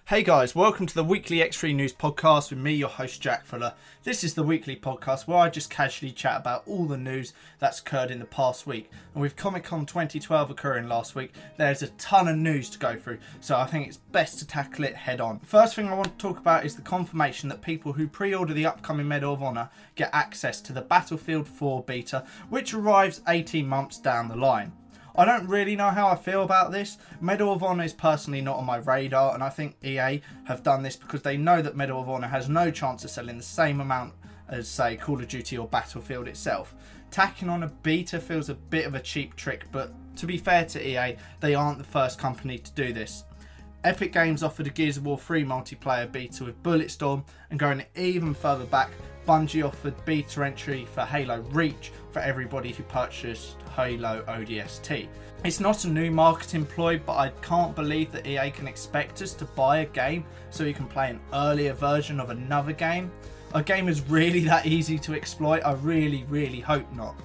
Hey guys, welcome to the weekly X3 News podcast with me, your host Jack Fuller. This is the weekly podcast where I just casually chat about all the news that's occurred in the past week. And with Comic-Con 2012 occurring last week, there's a ton of news to go through, so I think it's best to tackle it head on. First thing I want to talk about is the confirmation that people who pre-order the upcoming Medal of Honor get access to the Battlefield 4 beta, which arrives 18 months down the line. I don't really know how I feel about this. Medal of Honor is personally not on my radar, and I think EA have done this because they know that Medal of Honor has no chance of selling the same amount as, say, Call of Duty or Battlefield itself. Tacking on a beta feels a bit of a cheap trick, but to be fair to EA, they aren't the first company to do this. Epic Games offered a Gears of War 3 multiplayer beta with Bulletstorm, and going even further back, Bungie offered beta entry for Halo Reach for everybody who purchased Halo ODST. It's not a new marketing ploy, but I can't believe that EA can expect us to buy a game so you can play an earlier version of another game. A game is really that easy to exploit? I really hope not.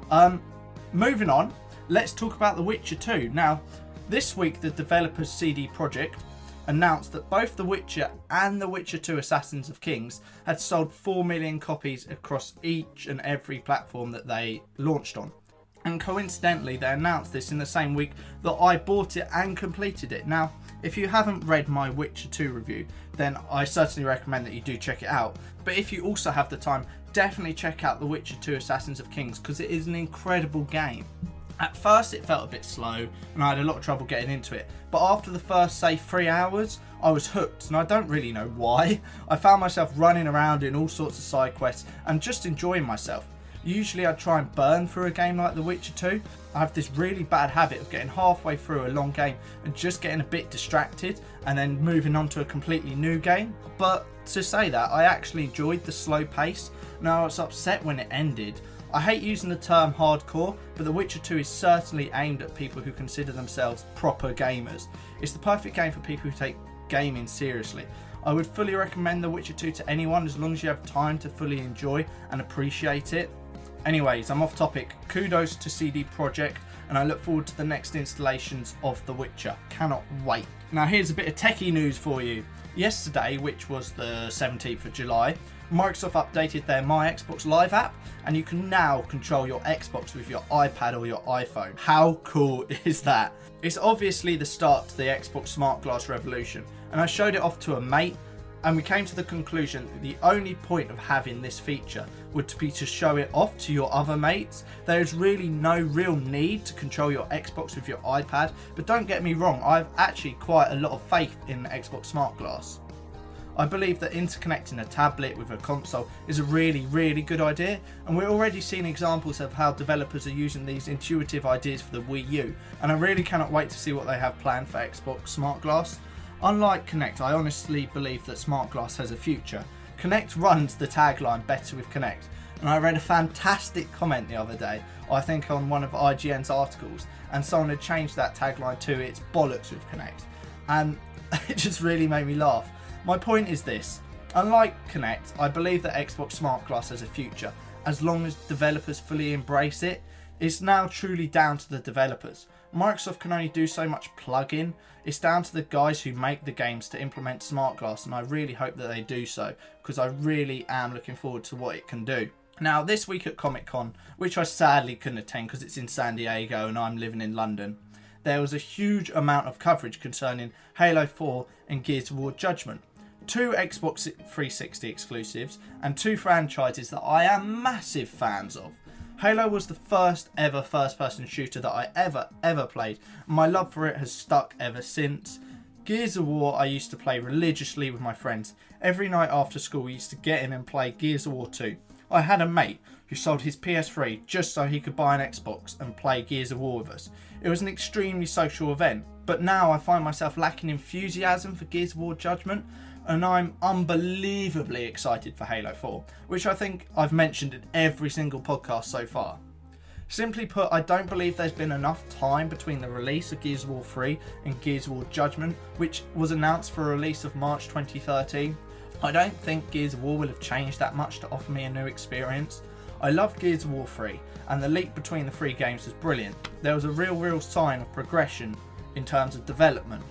Moving on, let's talk about The Witcher 2. Now, this week the developers CD Projekt announced that both The Witcher and The Witcher 2 Assassins of Kings had sold 4 million copies across each and every platform that they launched on. And coincidentally, they announced this in the same week that I bought it and completed it. Now, if you haven't read my Witcher 2 review, then I certainly recommend that you do check it out. But if you also have the time, definitely check out The Witcher 2 Assassins of Kings, because it is an incredible game. At first it felt a bit slow and I had a lot of trouble getting into it, but after the first, say, 3 hours, I was hooked, and I don't really know why. I found myself running around in all sorts of side quests and just enjoying myself. Usually I try and burn through a game like The Witcher 2. I have this really bad habit of getting halfway through a long game and just getting a bit distracted and then moving on to a completely new game. But to say that, I actually enjoyed the slow pace. Now I was upset when it ended. I hate using the term hardcore, but The Witcher 2 is certainly aimed at people who consider themselves proper gamers. It's the perfect game for people who take gaming seriously. I would fully recommend The Witcher 2 to anyone as long as you have time to fully enjoy and appreciate it. Anyways, I'm off topic. Kudos to CD Projekt, and I look forward to the next installations of The Witcher. Cannot wait. Now here's a bit of techie news for you. Yesterday, which was the 17th of July, Microsoft updated their My Xbox Live app, and you can now control your Xbox with your iPad or your iPhone. How cool is that? It's obviously the start to the Xbox Smart Glass revolution, and I showed it off to a mate, and we came to the conclusion that the only point of having this feature would be to show it off to your other mates. There is really no real need to control your Xbox with your iPad, but don't get me wrong, I have actually quite a lot of faith in the Xbox Smart Glass. I believe that interconnecting a tablet with a console is a really good idea, and we're already seeing examples of how developers are using these intuitive ideas for the Wii U, and I really cannot wait to see what they have planned for Xbox Smart Glass. Unlike Kinect, I honestly believe that Smart Glass has a future. Kinect runs the tagline better with Kinect, and I read a fantastic comment the other day, I think on one of IGN's articles, and someone had changed that tagline to "It's bollocks with Kinect," and it just really made me laugh. My point is this: unlike Kinect, I believe that Xbox Smart Glass has a future, as long as developers fully embrace it. It's now truly down to the developers. Microsoft can only do so much plug-in. It's down to the guys who make the games to implement Smart Glass, and I really hope that they do so, because I really am looking forward to what it can do. Now, this week at Comic-Con, which I sadly couldn't attend because it's in San Diego and I'm living in London, there was a huge amount of coverage concerning Halo 4 and Gears of War Judgment. 2 Xbox 360 exclusives and 2 franchises that I am massive fans of. Halo was the first ever first-person shooter that I ever played, and my love for it has stuck ever since. Gears of War I used to play religiously with my friends. Every night after school we used to get in and play Gears of War 2. I had a mate who sold his PS3 just so he could buy an Xbox and play Gears of War with us. It was an extremely social event, but now I find myself lacking enthusiasm for Gears of War Judgment, and I'm unbelievably excited for Halo 4, which I think I've mentioned in every single podcast so far. Simply put, I don't believe there's been enough time between the release of Gears of War 3 and Gears of War Judgment, which was announced for a release of March 2013. I don't think Gears of War will have changed that much to offer me a new experience. I loved Gears of War 3, and the leap between the 3 games was brilliant. There was a real sign of progression in terms of development.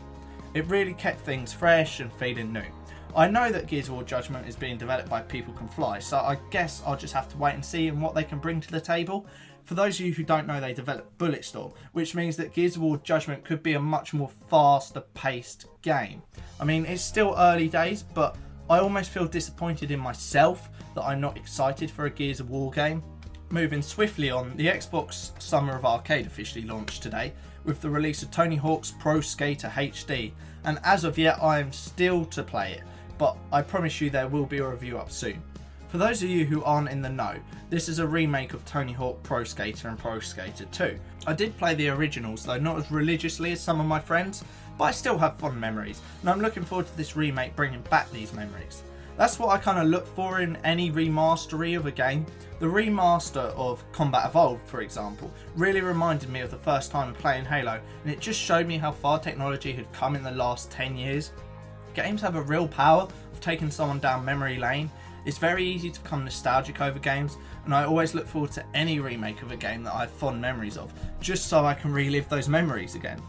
It really kept things fresh and feeling new. I know that Gears of War Judgment is being developed by People Can Fly, so I guess I'll just have to wait and see what they can bring to the table. For those of you who don't know, they developed Bulletstorm, which means that Gears of War Judgment could be a much more faster paced game. I mean, it's still early days, but I almost feel disappointed in myself that I'm not excited for a Gears of War game. Moving swiftly on, the Xbox Summer of Arcade officially launched today with the release of Tony Hawk's Pro Skater HD, and as of yet I am still to play it, but I promise you there will be a review up soon. For those of you who aren't in the know, this is a remake of Tony Hawk Pro Skater and Pro Skater 2. I did play the originals, though not as religiously as some of my friends, but I still have fond memories, and I'm looking forward to this remake bringing back these memories. That's what I kind of look for in any remastery of a game. The remaster of Combat Evolved, for example, really reminded me of the first time playing Halo, and it just showed me how far technology had come in the last 10 years. Games have a real power of taking someone down memory lane. It's very easy to become nostalgic over games, and I always look forward to any remake of a game that I have fond memories of, just so I can relive those memories again.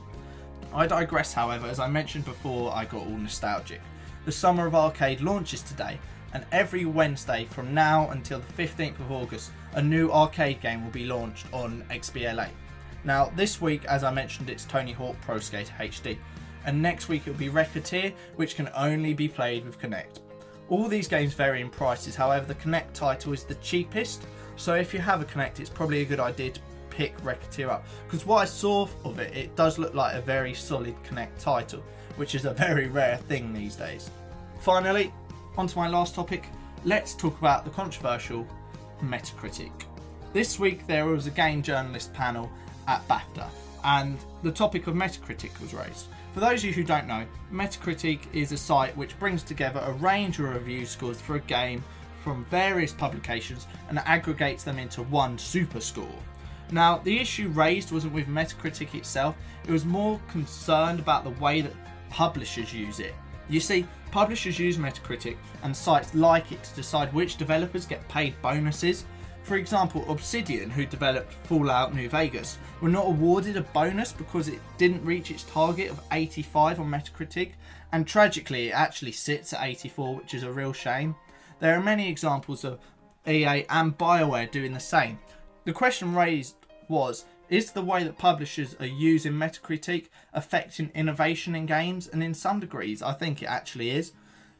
I digress, however. As I mentioned before, I got all nostalgic. The Summer of Arcade launches today, and every Wednesday from now until the 15th of August, a new arcade game will be launched on XBLA. Now, this week, as I mentioned, it's Tony Hawk Pro Skater HD, and next week it'll be Racketeer, which can only be played with Kinect. All these games vary in prices, however the Kinect title is the cheapest, so if you have a Kinect it's probably a good idea to pick Racketeer up, because what I saw of it, it does look like a very solid Kinect title, which is a very rare thing these days. Finally, on to my last topic, let's talk about the controversial Metacritic. This week there was a game journalist panel at BAFTA, and the topic of Metacritic was raised. For those of you who don't know, Metacritic is a site which brings together a range of review scores for a game from various publications and aggregates them into one super score. Now, the issue raised wasn't with Metacritic itself, it was more concerned about the way that publishers use it. You see, publishers use Metacritic and sites like it to decide which developers get paid bonuses. For example, Obsidian, who developed Fallout New Vegas, were not awarded a bonus because it didn't reach its target of 85 on Metacritic, and tragically it actually sits at 84, which is a real shame. There are many examples of EA and BioWare doing the same. The question raised was, is the way that publishers are using Metacritic affecting innovation in games? And in some degrees, I think it actually is.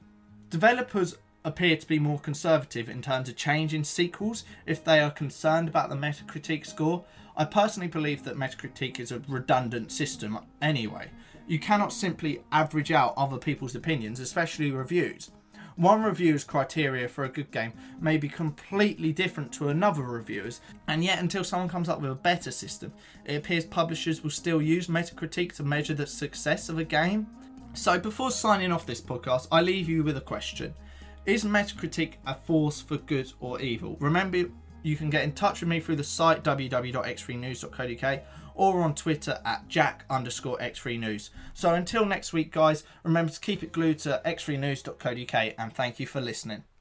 Developers appear to be more conservative in terms of changing sequels if they are concerned about the Metacritic score. I personally believe that Metacritic is a redundant system anyway. You cannot simply average out other people's opinions, especially reviews. One reviewer's criteria for a good game may be completely different to another reviewer's, and yet until someone comes up with a better system, it appears publishers will still use Metacritic to measure the success of a game. So before signing off this podcast, I leave you with a question. Is Metacritic a force for good or evil? Remember, you can get in touch with me through the site www.x3news.co.uk or on Twitter at jack_x3news. So until next week, guys, remember to keep it glued to x3news.co.uk, and thank you for listening.